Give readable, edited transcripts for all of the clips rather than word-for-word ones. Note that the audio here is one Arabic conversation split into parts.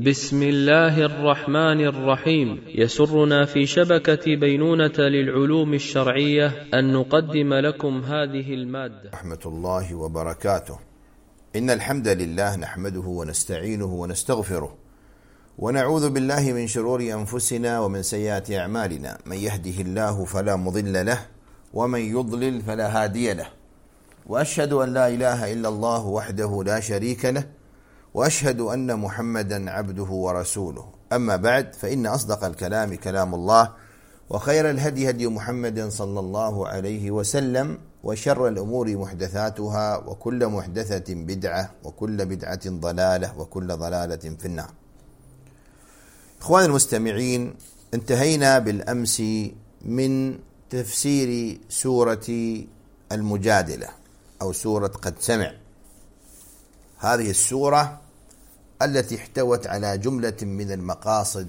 بسم الله الرحمن الرحيم. يسرنا في شبكة بينونة للعلوم الشرعية أن نقدم لكم هذه المادة. رحمة الله وبركاته. إن الحمد لله نحمده ونستعينه ونستغفره ونعوذ بالله من شرور أنفسنا ومن سيئات أعمالنا، من يهده الله فلا مضل له ومن يضلل فلا هادي له، وأشهد أن لا إله إلا الله وحده لا شريك له، وأشهد أن محمدا عبده ورسوله. أما بعد، فإن أصدق الكلام كلام الله، وخير الهدي هدي محمد صلى الله عليه وسلم، وشر الأمور محدثاتها، وكل محدثة بدعة، وكل بدعة ضلالة، وكل ضلالة في النار. إخواني المستمعين، انتهينا بالأمس من تفسير سورة المجادلة أو سورة قد سمع. هذه السورة التي احتوت على جملة من المقاصد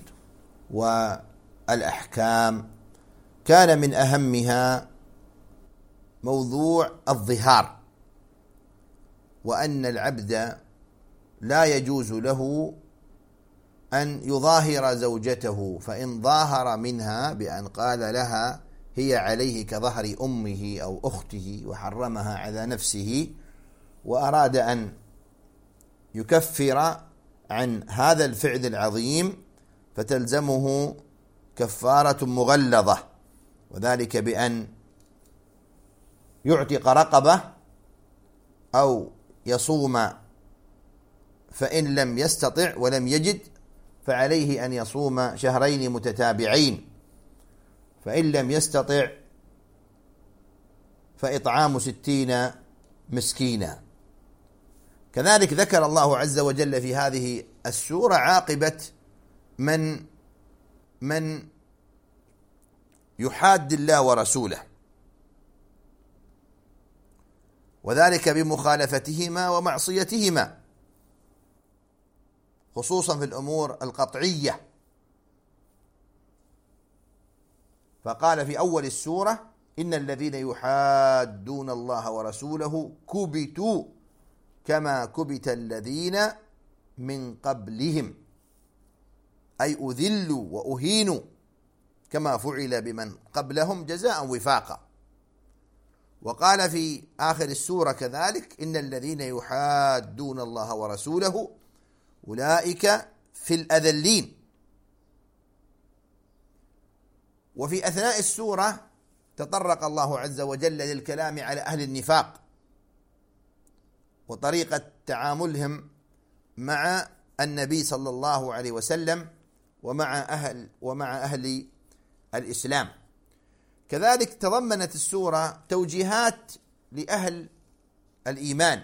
والأحكام، كان من أهمها موضوع الظهار، وأن العبد لا يجوز له أن يظاهر زوجته، فإن ظاهر منها بأن قال لها هي عليه كظهر أمه أو أخته وحرمها على نفسه، وأراد أن يكفر عن هذا الفعل العظيم، فتلزمه كفارة مغلظة، وذلك بأن يعتق رقبة أو يصوم، فإن لم يستطع ولم يجد فعليه أن يصوم شهرين متتابعين، فإن لم يستطع فإطعام 60 مسكينا. كذلك ذكر الله عز وجل في هذه السورة عاقبة من يحاد الله ورسوله، وذلك بمخالفتهما ومعصيتهما، خصوصا في الأمور القطعية. فقال في أول السورة: إن الذين يحادون الله ورسوله كبتوا كما كبت الذين من قبلهم، أي أذلوا وأهينوا كما فعل بمن قبلهم جزاء وفاقا. وقال في آخر السورة كذلك: إن الذين يحادون الله ورسوله أولئك في الأذلين. وفي أثناء السورة تطرق الله عز وجل للكلام على أهل النفاق وطريقة تعاملهم مع النبي صلى الله عليه وسلم ومع أهل الإسلام. كذلك تضمنت السورة توجيهات لأهل الإيمان،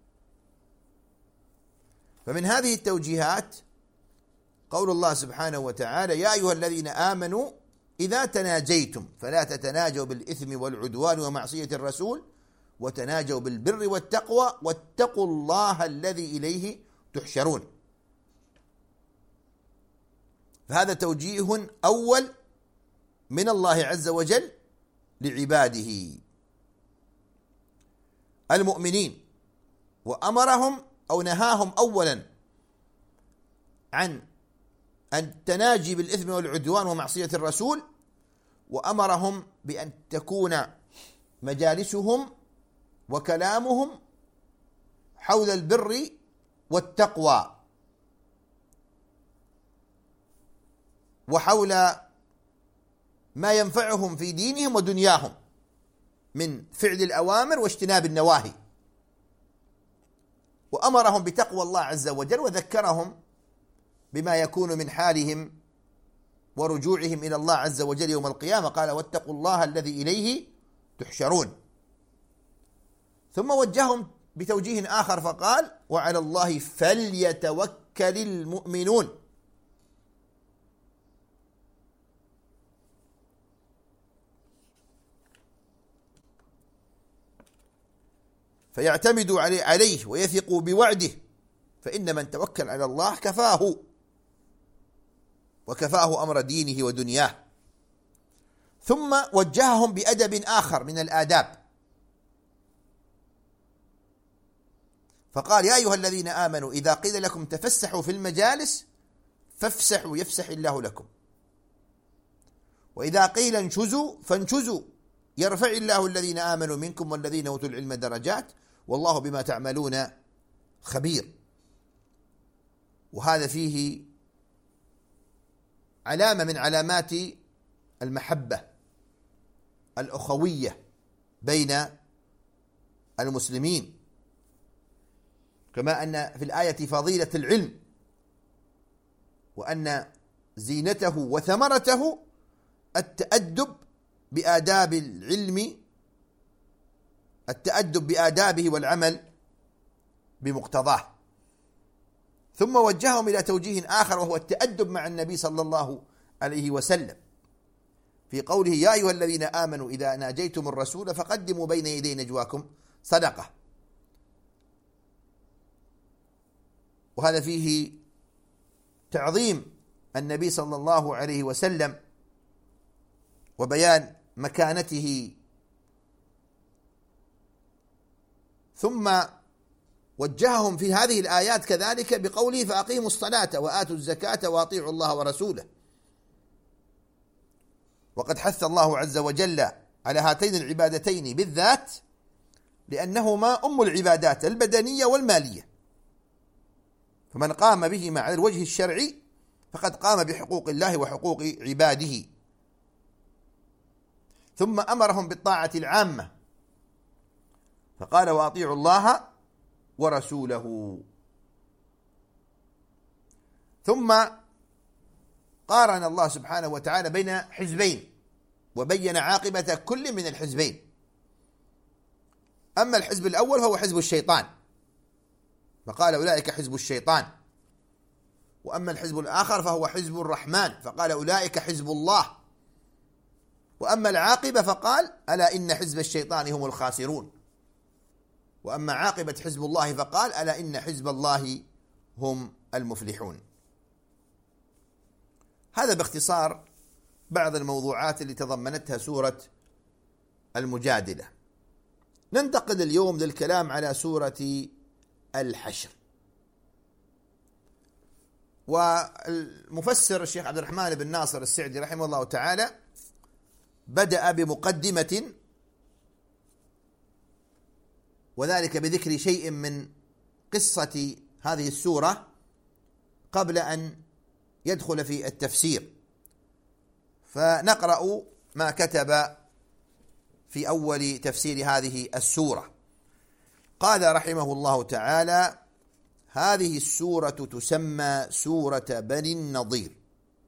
فمن هذه التوجيهات قول الله سبحانه وتعالى: يا أيها الذين آمنوا إذا تناجيتم فلا تتناجوا بالإثم والعدوان ومعصية الرسول، وتناجوا بالبر والتقوى واتقوا الله الذي إليه تحشرون. فهذا توجيه أول من الله عز وجل لعباده المؤمنين، وأمرهم أو نهاهم أولا عن التناجي بالإثم والعدوان ومعصية الرسول، وأمرهم بأن تكون مجالسهم وكلامهم حول البر والتقوى، وحول ما ينفعهم في دينهم ودنياهم من فعل الأوامر واجتناب النواهي. وأمرهم بتقوى الله عز وجل، وذكرهم بما يكون من حالهم ورجوعهم إلى الله عز وجل يوم القيامة. قال: واتقوا الله الذي إليه تحشرون. ثم وجههم بتوجيه آخر فقال: وعلى الله فليتوكل المؤمنون. فيعتمدوا عليه ويثقوا بوعده، فإن من توكل على الله كفاه، وكفاه أمر دينه ودنياه. ثم وجههم بأدب آخر من الآداب، فقال: يا أيها الذين آمنوا إذا قيل لكم تفسحوا في المجالس فافسحوا يفسح الله لكم، وإذا قيل انشزوا فانشزوا يرفع الله الذين آمنوا منكم والذين أوتوا العلم درجات والله بما تعملون خبير. وهذا فيه علامة من علامات المحبة الأخوية بين المسلمين، كما أن في الآية فضيلة العلم وأن زينته وثمرته التأدب بآداب العلم، التأدب بآدابه والعمل بمقتضاه. ثم وجههم إلى توجيه آخر وهو التأدب مع النبي صلى الله عليه وسلم في قوله يا أيها الذين آمنوا إذا ناجيتم الرسول فقدموا بين يدي نجواكم صدقة. وهذا فيه تعظيم النبي صلى الله عليه وسلم وبيان مكانته. ثم وجههم في هذه الآيات كذلك بقوله فأقيموا الصلاة وآتوا الزكاة وأطيعوا الله ورسوله. وقد حث الله عز وجل على هاتين العبادتين بالذات لأنهما أم العبادات البدنية والمالية، فمن قام بهما على الوجه الشرعي فقد قام بحقوق الله وحقوق عباده. ثم أمرهم بالطاعة العامة فقال وأطيعوا الله ورسوله. ثم قارن الله سبحانه وتعالى بين حزبين وبين عاقبة كل من الحزبين. أما الحزب الأول فهو حزب الشيطان فقال أولئك حزب الشيطان، وأما الحزب الآخر فهو حزب الرحمن فقال أولئك حزب الله، وأما العاقبة فقال ألا إن حزب الشيطان هم الخاسرون، وأما عاقبة حزب الله فقال ألا إن حزب الله هم المفلحون. هذا باختصار بعض الموضوعات اللي تضمنتها سورة المجادلة. ننتقل اليوم للكلام على سورة الحشر. والمفسر الشيخ عبد الرحمن بن ناصر السعدي رحمه الله تعالى بدأ بمقدمة وذلك بذكر شيء من قصة هذه السورة قبل أن يدخل في التفسير. فنقرأ ما كتب في أول تفسير هذه السورة. قال رحمه الله تعالى هذه السورة تسمى سورة بني النضير،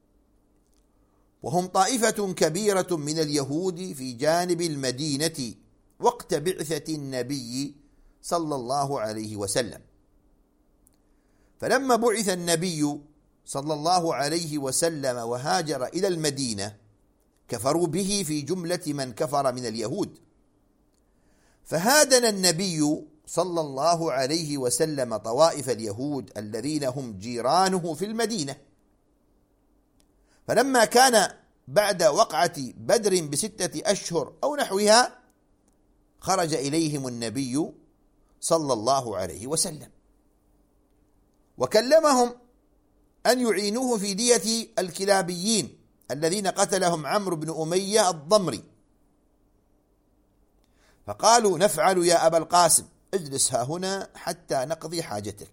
وهم طائفة كبيرة من اليهود في جانب المدينة وقت بعثة النبي صلى الله عليه وسلم. فلما بعث النبي صلى الله عليه وسلم وهاجر إلى المدينة كفروا به في جملة من كفر من اليهود، فهادن النبي صلى الله عليه وسلم طوائف اليهود الذين هم جيرانه في المدينة. فلما كان بعد وقعة بدر ب6 أشهر أو نحوها خرج إليهم النبي صلى الله عليه وسلم وكلمهم أن يعينوه في دية الكلابيين الذين قتلهم عمرو بن أمية الضمري، فقالوا نفعل يا أبا القاسم اجلس ها هنا حتى نقضي حاجتك.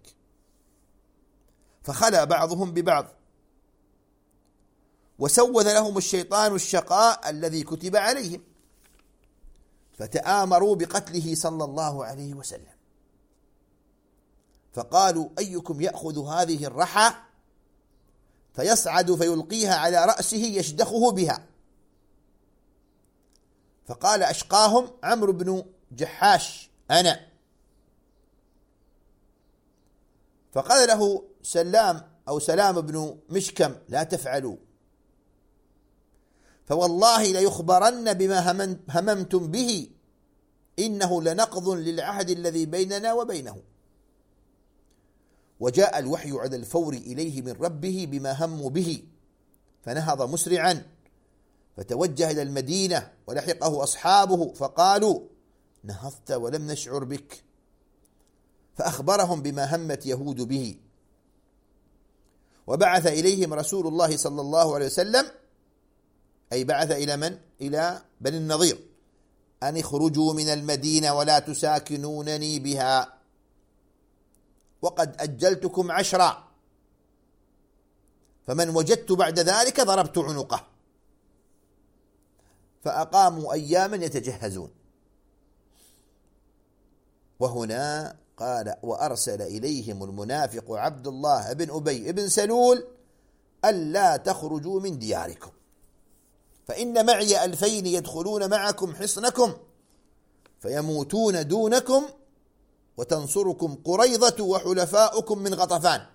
فخلى بعضهم ببعض وسوذ لهم الشيطان الشقاء الذي كتب عليهم، فتآمروا بقتله صلى الله عليه وسلم. فقالوا أيكم يأخذ هذه الرحى فيصعد فيلقيها على رأسه يشدخه بها؟ فقال أشقاهم عمرو بن جحاش أنا. فقال له سلام بن مشكم لا تفعلوا، فوالله ليخبرن بما هممتم به إنه لنقض للعهد الذي بيننا وبينه. وجاء الوحي على الفور إليه من ربه بما هموا به، فنهض مسرعا فتوجه إلى المدينة ولحقه أصحابه فقالوا نهضت ولم نشعر بك، فأخبرهم بما همت يهود به. وبعث إليهم رسول الله صلى الله عليه وسلم، أي بعث إلى من؟ إلى بني النضير، أن اخرجوا من المدينة ولا تساكنونني بها، وقد أجلتكم 10، فمن وجدت بعد ذلك ضربت عنقه. فأقاموا أياما يتجهزون. وهنا قال: وأرسل إليهم المنافق عبد الله بن أبي بن سلول ألا تخرجوا من دياركم فإن معي 2000 يدخلون معكم حصنكم فيموتون دونكم وتنصركم قريظة وحلفاؤكم من غطفان.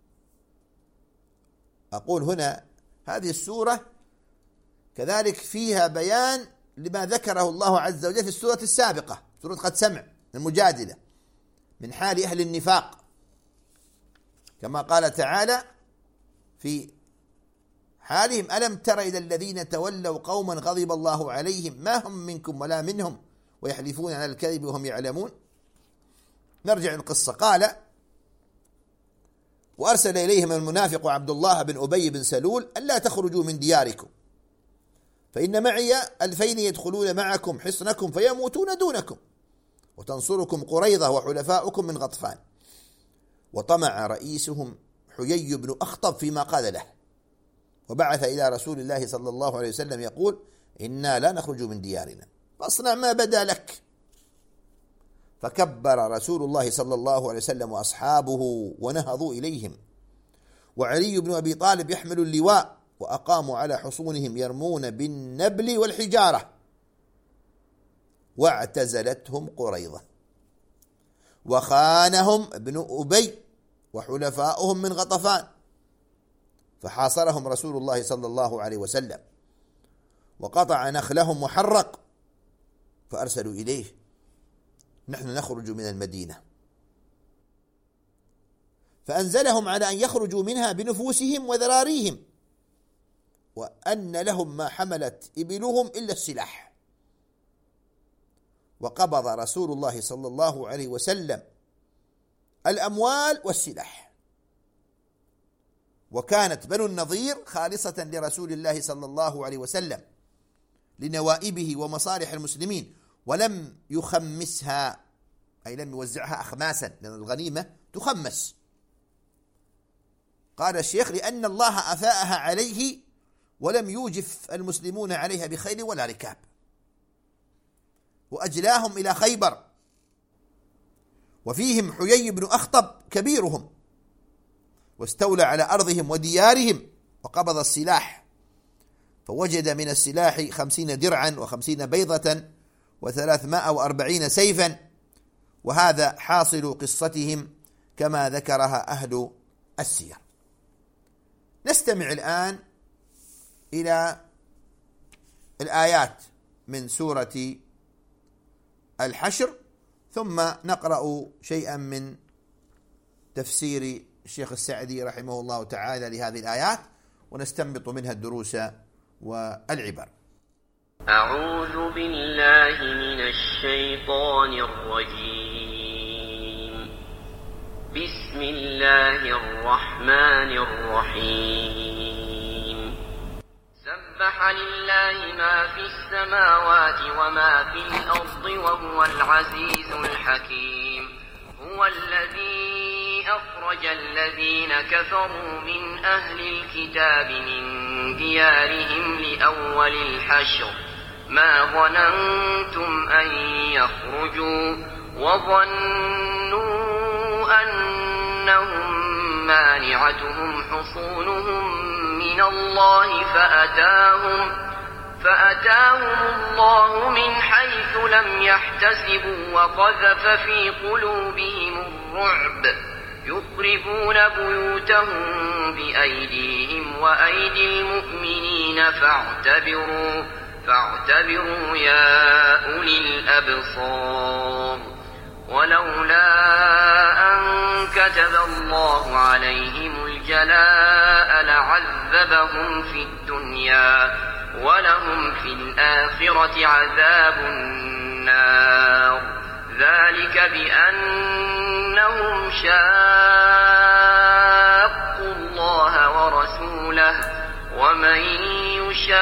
أقول هنا هذه السورة كذلك فيها بيان لما ذكره الله عز وجل في السورة السابقة، سورة قد سمع المجادلة، من حال أهل النفاق، كما قال تعالى في حالهم: ألم تر إلى الذين تولوا قوما غضب الله عليهم ما هم منكم ولا منهم ويحلفون على الكذب وهم يعلمون. نرجع القصة. قال: وأرسل إليهم المنافق عبد الله بن أبي بن سلول ألا تخرجوا من دياركم فإن معي 2000 يدخلون معكم حصنكم فيموتون دونكم وتنصركم قريظة وحلفاؤكم من غطفان. وطمع رئيسهم حيي بن أخطب فيما قال له، وبعث إلى رسول الله صلى الله عليه وسلم يقول: إنا لا نخرج من ديارنا فاصنع ما بدا لك. فكبر رسول الله صلى الله عليه وسلم وأصحابه ونهضوا إليهم، وعلي بن أبي طالب يحمل اللواء، وأقاموا على حصونهم يرمون بالنبل والحجارة. واعتزلتهم قريظة وخانهم ابن أبي وحلفاؤهم من غطفان، فحاصرهم رسول الله صلى الله عليه وسلم وقطع نخلهم وحرق، فأرسلوا إليه: نحن نخرج من المدينة، فأنزلهم على أن يخرجوا منها بنفوسهم وذراريهم، وأن لهم ما حملت إبلهم إلا السلاح. وقبض رسول الله صلى الله عليه وسلم الأموال والسلاح. وكانت بنو النضير خالصة لرسول الله صلى الله عليه وسلم لنوائبه ومصالح المسلمين، ولم يخمسها، أي لم يوزعها أخماسا، لأن الغنيمة تخمس. قال الشيخ: لأن الله أفاءها عليه ولم يوجف المسلمون عليها بخيل ولا ركاب، وأجلاهم إلى خيبر، وفيهم حيي بن أخطب كبيرهم، واستولى على أرضهم وديارهم، وقبض السلاح، فوجد من السلاح 50 درعا و50 بيضة و340 سيفا. وهذا حاصل قصتهم كما ذكرها أهل السير. نستمع الآن إلى الآيات من سورة الحشر، ثم نقرأ شيئا من تفسير الشيخ السعدي رحمه الله تعالى لهذه الآيات، ونستنبط منها الدروس والعبر. أعوذ بالله من الشيطان الرجيم. بسم الله الرحمن الرحيم. سبح لله ما في السماوات وما في الأرض وهو العزيز الحكيم. هو الذي أخرج الذين كفروا من أهل الكتاب من ديارهم لأول الحشر ما ظننتم أن يخرجوا وظنوا أنهم مانعتهم حصونهم من الله فأتاهم الله من حيث لم يحتسبوا وقذف في قلوبهم الرعب يخربون بيوتهم بأيديهم وأيدي المؤمنين فاعتبروا يا أولي الأبصار. ولولا أن كتب الله عليهم الجلاء لعذبهم في الدنيا ولهم في الآخرة عذاب النار. ذلك بأنهم شاقوا الله ومن يشاق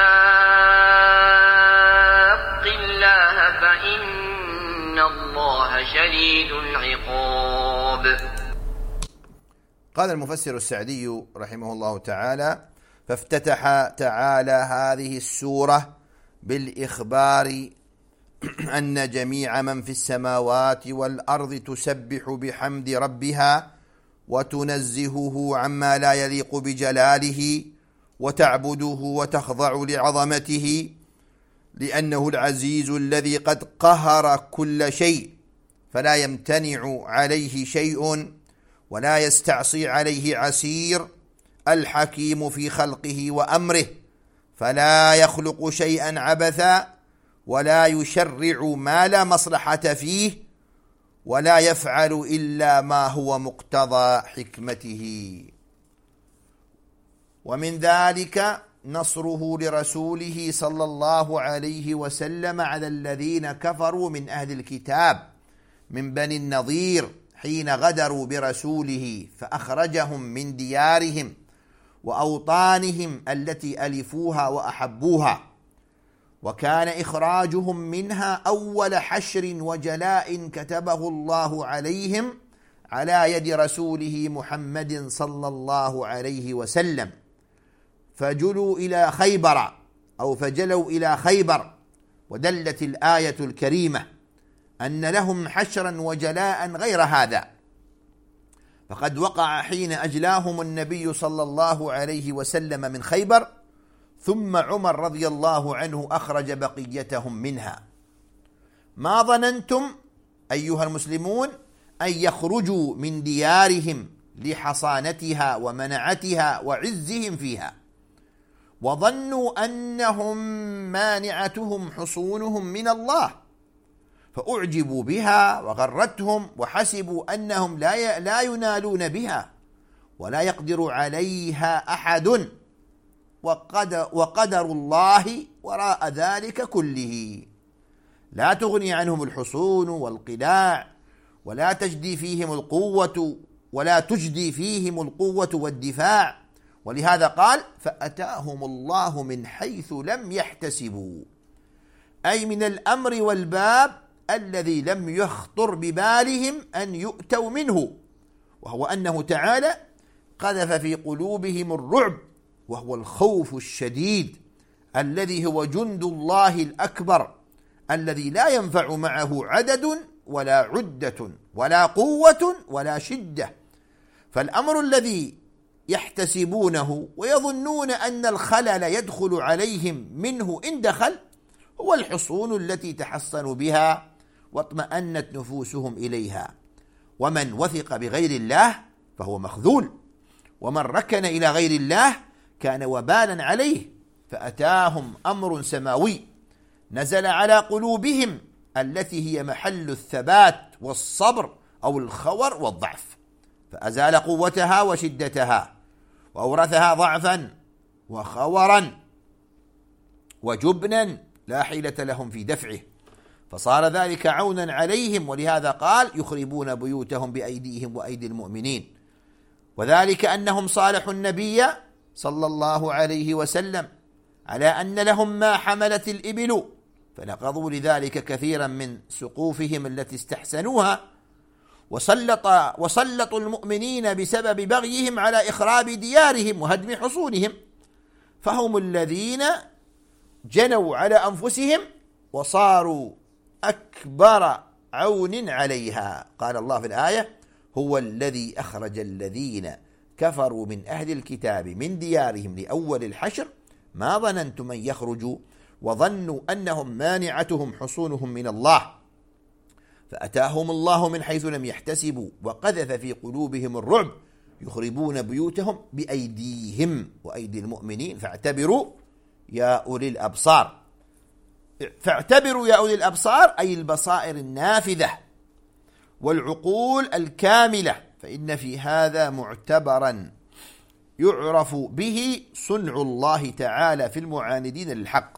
الله فإن الله شديد العقاب. قال المفسر السعدي رحمه الله تعالى: فافتتح تعالى هذه السورة بالإخبار أن جميع من في السماوات والأرض تسبح بحمد ربها وتنزهه عما لا يليق بجلاله وتعبده وتخضع لعظمته، لأنه العزيز الذي قد قهر كل شيء فلا يمتنع عليه شيء ولا يستعصي عليه عسير، الحكيم في خلقه وأمره فلا يخلق شيئا عبثا ولا يشرع ما لا مصلحة فيه ولا يفعل إلا ما هو مقتضى حكمته. ومن ذلك نصره لرسوله صلى الله عليه وسلم على الذين كفروا من أهل الكتاب من بني النضير حين غدروا برسوله فأخرجهم من ديارهم وأوطانهم التي ألفوها وأحبوها، وكان إخراجهم منها أول حشر وجلاء كتبه الله عليهم على يد رسوله محمد صلى الله عليه وسلم، فجلوا إلى خيبر. ودلت الآية الكريمة أن لهم حشرا وجلاء غير هذا، فقد وقع حين أجلاهم النبي صلى الله عليه وسلم من خيبر، ثم عمر رضي الله عنه أخرج بقيتهم منها. ما ظننتم أيها المسلمون أن يخرجوا من ديارهم لحصانتها ومنعتها وعزهم فيها، وظنوا أنهم مانعتهم حصونهم من الله، فأعجبوا بها وغرتهم وحسبوا أنهم لا ينالون بها ولا يقدر عليها أحد، وقدر الله وراء ذلك كله. لا تغني عنهم الحصون والقلاع ولا تجدي فيهم القوة والدفاع، ولهذا قال: فأتاهم الله من حيث لم يحتسبوا، أي من الأمر والباب الذي لم يخطر ببالهم أن يؤتوا منه، وهو أنه تعالى قذف في قلوبهم الرعب، وهو الخوف الشديد الذي هو جند الله الأكبر الذي لا ينفع معه عدد ولا عدة ولا قوة ولا شدة. فالأمر الذي يحتسبونه ويظنون أن الخلل يدخل عليهم منه إن دخل هو الحصون التي تحصنوا بها واطمأنت نفوسهم إليها. ومن وثق بغير الله فهو مخذول، ومن ركن إلى غير الله كان وبالا عليه. فأتاهم أمر سماوي نزل على قلوبهم التي هي محل الثبات والصبر أو الخور والضعف، فأزال قوتها وشدتها وأورثها ضعفا وخورا وجبنا لا حيلة لهم في دفعه، فصار ذلك عونا عليهم. ولهذا قال: يخربون بيوتهم بأيديهم وأيدي المؤمنين. وذلك أنهم صالحوا النبي صلى الله عليه وسلم على أن لهم ما حملت الإبل، فنقضوا لذلك كثيرا من سقوفهم التي استحسنوها، وسلطوا المؤمنين بسبب بغيهم على إخراب ديارهم وهدم حصونهم، فهم الذين جنوا على أنفسهم وصاروا أكبر عون عليها. قال الله في الآية: هو الذي أخرج الذين كفروا من أهل الكتاب من ديارهم لأول الحشر ما ظننتم أن يخرجوا وظنوا أنهم مانعتهم حصونهم من الله، فأتاهم الله من حيث لم يحتسبوا وقذف في قلوبهم الرعب، يخربون بيوتهم بأيديهم وأيدي المؤمنين. فاعتبروا يا أولي الأبصار. فاعتبروا يا أولي الأبصار أي البصائر النافذة والعقول الكاملة، فإن في هذا معتبرا يعرف به صنع الله تعالى في المعاندين للحق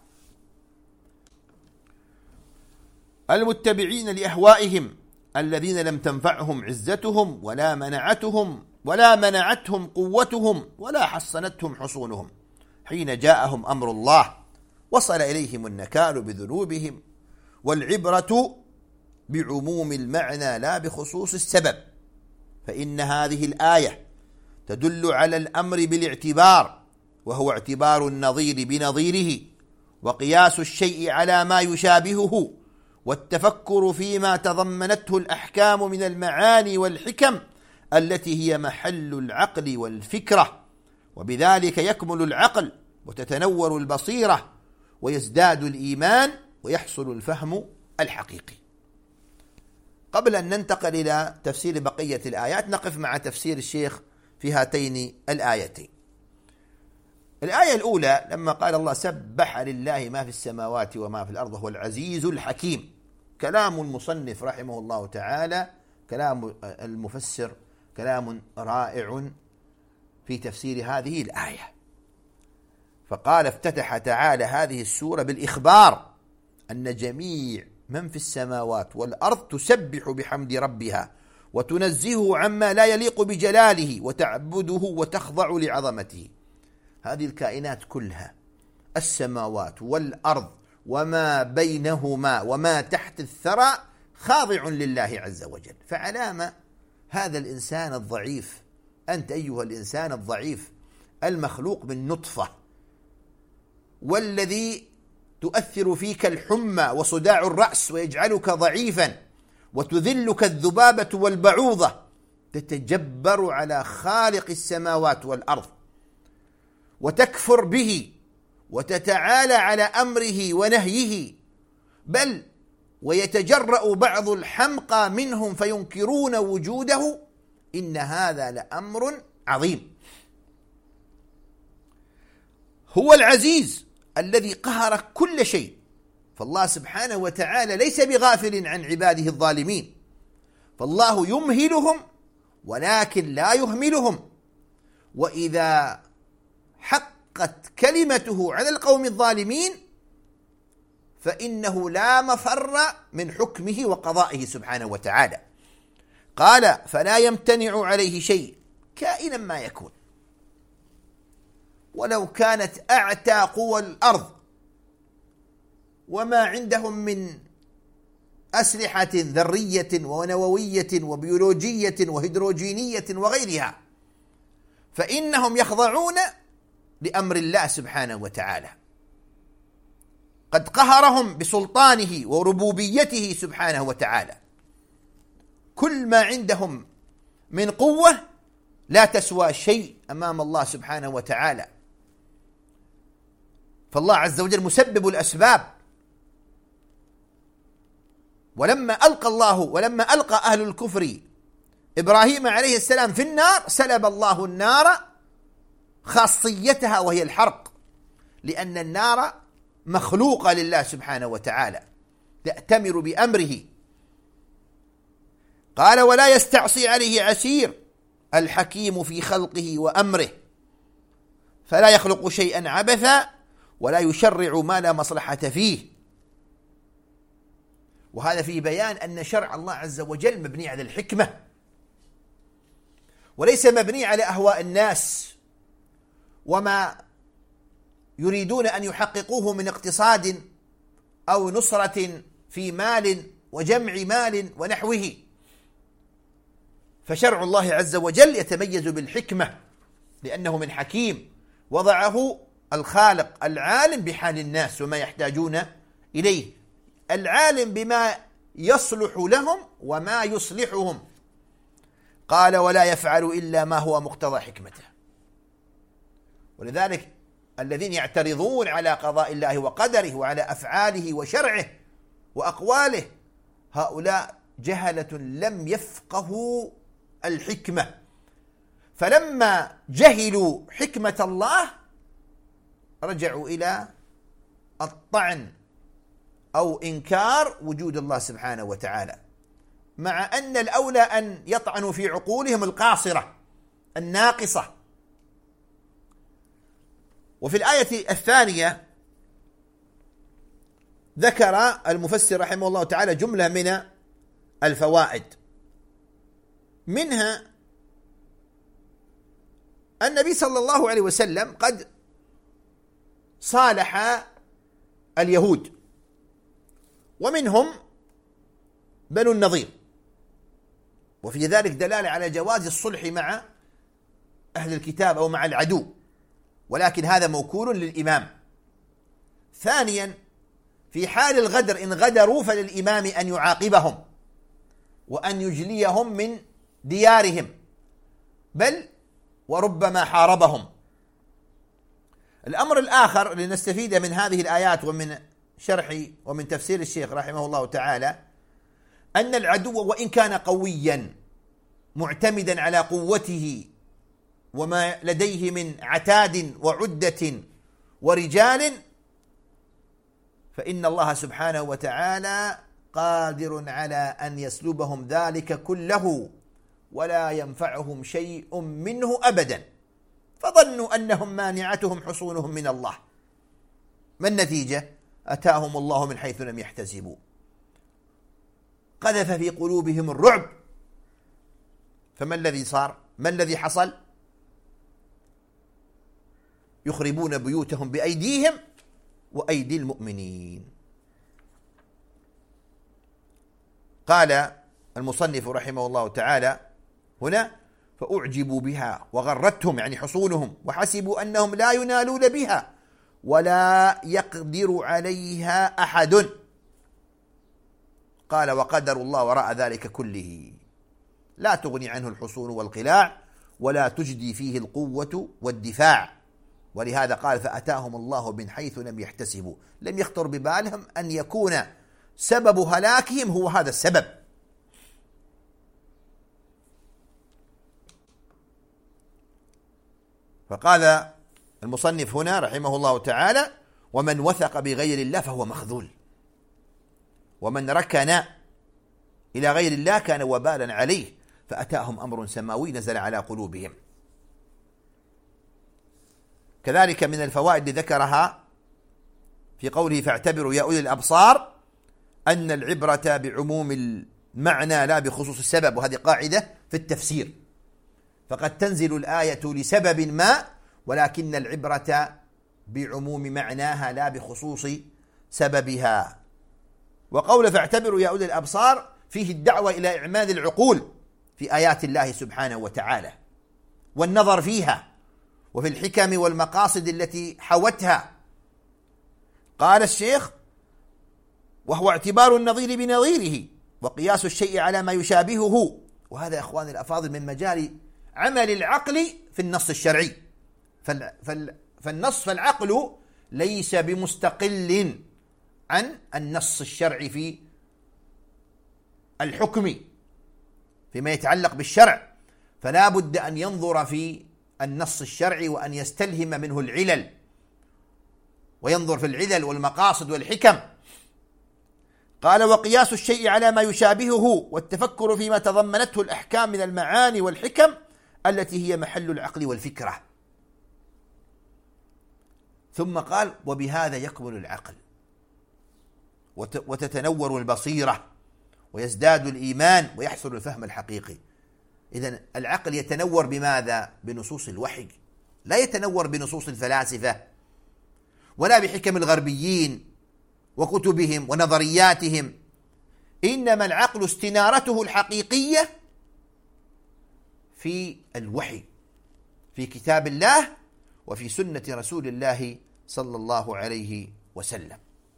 المتبعين لأهوائهم، الذين لم تنفعهم عزتهم ولا منعتهم قوتهم ولا حصنتهم حصونهم، حين جاءهم أمر الله وصل إليهم النكال بذنوبهم، والعبرة بعموم المعنى لا بخصوص السبب، فإن هذه الآية تدل على الأمر بالاعتبار، وهو اعتبار النظير بنظيره، وقياس الشيء على ما يشابهه، والتفكر فيما تضمنته الأحكام من المعاني والحكم التي هي محل العقل والفكرة، وبذلك يكمل العقل وتتنور البصيرة ويزداد الإيمان ويحصل الفهم الحقيقي. قبل أن ننتقل إلى تفسير بقية الآيات نقف مع تفسير الشيخ في هاتين الآيتين. الآية الأولى لما قال الله سبح لله ما في السماوات وما في الأرض هو العزيز الحكيم، كلام المصنف رحمه الله تعالى، كلام المفسر كلام رائع في تفسير هذه الآية. فقال افتتح تعالى هذه السورة بالإخبار أن جميع من في السماوات والأرض تسبح بحمد ربها وتنزهه عما لا يليق بجلاله وتعبده وتخضع لعظمته. هذه الكائنات كلها، السماوات والأرض وما بينهما وما تحت الثرى، خاضع لله عز وجل. فعلام هذا الإنسان الضعيف، أنت أيها الإنسان الضعيف المخلوق من نطفة، والذي تؤثر فيك الحمى وصداع الرأس ويجعلك ضعيفا وتذلك الذبابة والبعوضة، تتجبر على خالق السماوات والأرض وتكفر به وتتعالى على أمره ونهيه، بل ويتجرأ بعض الحمقى منهم فينكرون وجوده، إن هذا لأمر عظيم. هو العزيز الذي قهر كل شيء، فالله سبحانه وتعالى ليس بغافل عن عباده الظالمين، فالله يمهلهم ولكن لا يهملهم، وإذا حقت كلمته على القوم الظالمين فإنه لا مفر من حكمه وقضائه سبحانه وتعالى. قال فلا يمتنع عليه شيء كائنا ما يكون، ولو كانت أعتى قوى الأرض وما عندهم من أسلحة ذرية ونووية وبيولوجية وهيدروجينية وغيرها، فإنهم يخضعون لأمر الله سبحانه وتعالى. قد قهرهم بسلطانه وربوبيته سبحانه وتعالى. كل ما عندهم من قوة لا تسوى شيء أمام الله سبحانه وتعالى، فالله عز وجل مسبب الأسباب. ولما ألقى أهل الكفر إبراهيم عليه السلام في النار، سلب الله النار خاصيتها وهي الحرق، لأن النار مخلوقة لله سبحانه وتعالى تأتمر بأمره. قال ولا يستعصي عليه عسير، الحكيم في خلقه وأمره، فلا يخلق شيئا عبثا ولا يشرع ما لا مصلحة فيه. وهذا في بيان أن شرع الله عز وجل مبني على الحكمة وليس مبني على أهواء الناس وما يريدون أن يحققوه من اقتصاد أو نصرة في مال وجمع مال ونحوه. فشرع الله عز وجل يتميز بالحكمة لأنه من حكيم وضعه الخالق العالم بحال الناس وما يحتاجون إليه، العالم بما يصلح لهم وما يصلحهم. قال ولا يفعل إلا ما هو مقتضى حكمته. ولذلك الذين يعترضون على قضاء الله وقدره وعلى أفعاله وشرعه وأقواله، هؤلاء جهلة لم يفقهوا الحكمة، فلما جهلوا حكمة الله رجعوا إلى الطعن أو إنكار وجود الله سبحانه وتعالى، مع أن الأولى أن يطعنوا في عقولهم القاصرة الناقصة. وفي الآية الثانية ذكر المفسر رحمه الله تعالى جملة من الفوائد، منها النبي صلى الله عليه وسلم قد صالح اليهود، ومنهم بنو النضير، وفي ذلك دلالة على جواز الصلح مع أهل الكتاب أو مع العدو، ولكن هذا موكول للإمام. ثانيا، في حال الغدر إن غدروا فللإمام أن يعاقبهم وأن يجليهم من ديارهم، بل وربما حاربهم. الأمر الآخر لنستفيد من هذه الآيات ومن شرح ومن تفسير الشيخ رحمه الله تعالى أن العدو وإن كان قويا معتمدا على قوته وما لديه من عتاد وعدة ورجال، فإن الله سبحانه وتعالى قادر على أن يسلبهم ذلك كله ولا ينفعهم شيء منه أبدا، فظنوا أنهم مانعتهم حصونهم من الله. ما النتيجة؟ أتاهم الله من حيث لم يحتسبوا، قذف في قلوبهم الرعب. فما الذي صار؟ ما الذي حصل؟ يخربون بيوتهم بأيديهم وأيدي المؤمنين. قال المصنف رحمه الله تعالى هنا: فأعجبوا بها وغرتهم، يعني حصونهم، وحسبوا أنهم لا ينالون بها ولا يقدر عليها أحد. قال: وقدر الله وراء ذلك كله، لا تغني عنه الحصون والقلاع ولا تجدي فيه القوة والدفاع. ولهذا قال: فأتاهم الله من حيث لم يحتسبوا، لم يخطر ببالهم أن يكون سبب هلاكهم هو هذا السبب. فقال المصنف هنا رحمه الله تعالى: ومن وثق بغير الله فهو مخذول، ومن ركن إلى غير الله كان وبالا عليه، فأتاهم أمر سماوي نزل على قلوبهم. كذلك من الفوائد ذكرها في قوله: فاعتبروا يا أولي الأبصار، أن العبرة بعموم المعنى لا بخصوص السبب، وهذه قاعدة في التفسير، فقد تنزل الآية لسبب ما، ولكن العبرة بعموم معناها لا بخصوص سببها. وقول فاعتبروا يا أولي الأبصار فيه الدعوة إلى إعمال العقول في آيات الله سبحانه وتعالى والنظر فيها وفي الحكم والمقاصد التي حوتها. قال الشيخ: وهو اعتبار النظير بنظيره وقياس الشيء على ما يشابهه. وهذا يا أخواني الأفاضل من مجال عمل العقل في النص الشرعي. فالعقل ليس بمستقل عن النص الشرعي في الحكم فيما يتعلق بالشرع، فلا بد أن ينظر في النص الشرعي وأن يستلهم منه العلل، وينظر في العلل والمقاصد والحكم. قال: وقياس الشيء على ما يشابهه والتفكر فيما تضمنته الأحكام من المعاني والحكم التي هي محل العقل والفكرة. ثم قال: وبهذا يكمل العقل وتتنور البصيرة ويزداد الإيمان ويحصل الفهم الحقيقي. إذن العقل يتنور بماذا؟ بنصوص الوحي، لا يتنور بنصوص الفلاسفة ولا بحكم الغربيين وكتبهم ونظرياتهم، إنما العقل استنارته الحقيقية في الوحي، في كتاب الله وفي سنة رسول الله صلى الله عليه وسلم.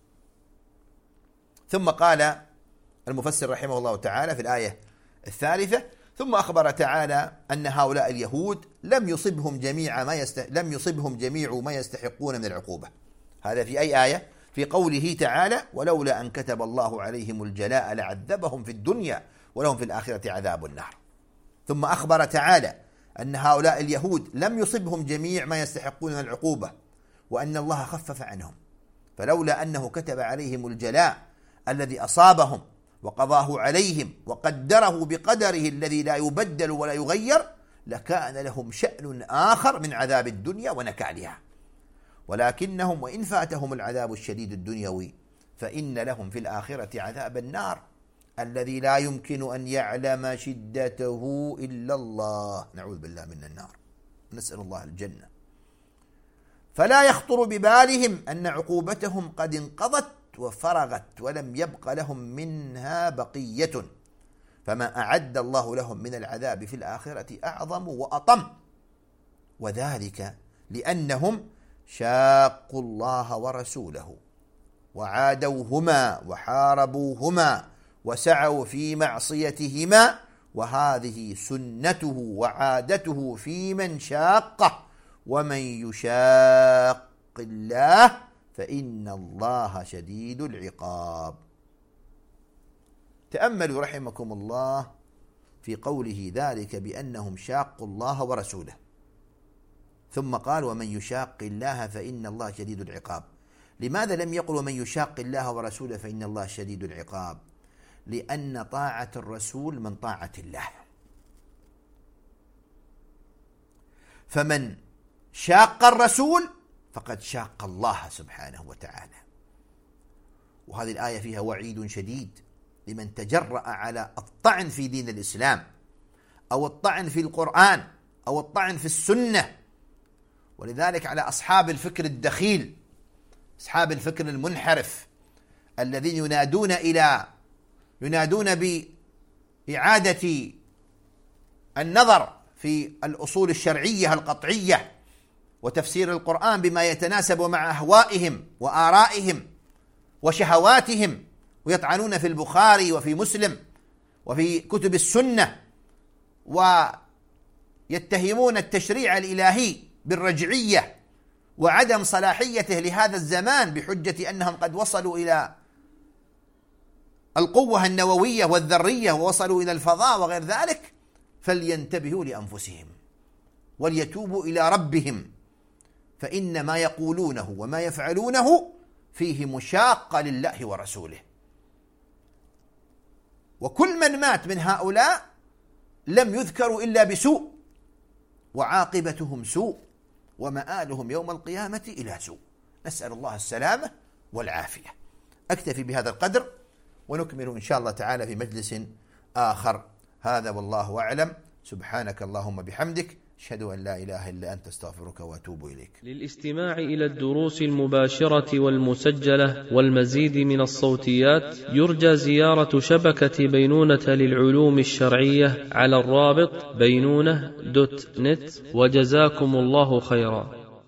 ثم قال المفسر رحمه الله تعالى في الآية الثالثة: ثم أخبر تعالى أن هؤلاء اليهود لم يصبهم جميع ما يستحقون من العقوبة. هذا في أي آية؟ في قوله تعالى: ولولا أن كتب الله عليهم الجلاء لعذبهم في الدنيا ولهم في الآخرة عذاب النار. ثم أخبر تعالى أن هؤلاء اليهود لم يصبهم جميع ما يستحقون من العقوبة، وأن الله خفف عنهم، فلولا أنه كتب عليهم الجلاء الذي أصابهم وقضاه عليهم وقدره بقدره الذي لا يبدل ولا يغير، لكان لهم شأن آخر من عذاب الدنيا ونكالها، ولكنهم وإن فاتهم العذاب الشديد الدنيوي فإن لهم في الآخرة عذاب النار الذي لا يمكن أن يعلم شدته إلا الله، نعوذ بالله من النار، نسأل الله الجنة. فلا يخطر ببالهم أن عقوبتهم قد انقضت وفرغت ولم يبق لهم منها بقية، فما أعد الله لهم من العذاب في الآخرة أعظم وأطم، وذلك لأنهم شاقوا الله ورسوله وعادوهما وحاربوهما وسعوا في معصيتهما، وهذه سنته وعادته في من شاقه، ومن يشاق الله فإن الله شديد العقاب. تأملوا رحمكم الله في قوله ذلك بأنهم شاقوا الله ورسوله، ثم قال ومن يشاق الله فإن الله شديد العقاب. لماذا لم يقل ومن يشاق الله ورسوله فإن الله شديد العقاب؟ لأن طاعة الرسول من طاعة الله، فمن شاق الرسول فقد شاق الله سبحانه وتعالى. وهذه الآية فيها وعيد شديد لمن تجرأ على الطعن في دين الإسلام أو الطعن في القرآن أو الطعن في السنة. ولذلك على أصحاب الفكر الدخيل، أصحاب الفكر المنحرف الذين ينادون بإعادة النظر في الأصول الشرعية القطعية وتفسير القرآن بما يتناسب مع أهوائهم وآرائهم وشهواتهم، ويطعنون في البخاري وفي مسلم وفي كتب السنة، ويتهمون التشريع الإلهي بالرجعية وعدم صلاحيته لهذا الزمان بحجة أنهم قد وصلوا إلى القوة النووية والذرية ووصلوا إلى الفضاء وغير ذلك. فلينتبهوا لأنفسهم وليتوبوا إلى ربهم، فإن ما يقولونه وما يفعلونه فيه مشاقة لله ورسوله. وكل من مات من هؤلاء لم يذكروا إلا بسوء، وعاقبتهم سوء، ومآلهم يوم القيامة إلى سوء. نسأل الله السلامة والعافية. أكتفي بهذا القدر ونكمل إن شاء الله تعالى في مجلس آخر. هذا والله أعلم. سبحانك اللهم بحمدك، أشهد أن لا إله إلا أنت، استغفرك وأتوب إليك. للاستماع إلى الدروس المباشرة والمسجلة والمزيد من الصوتيات يرجى زيارة شبكة بينونة للعلوم الشرعية على الرابط بينونة.net. وجزاكم الله خيرا.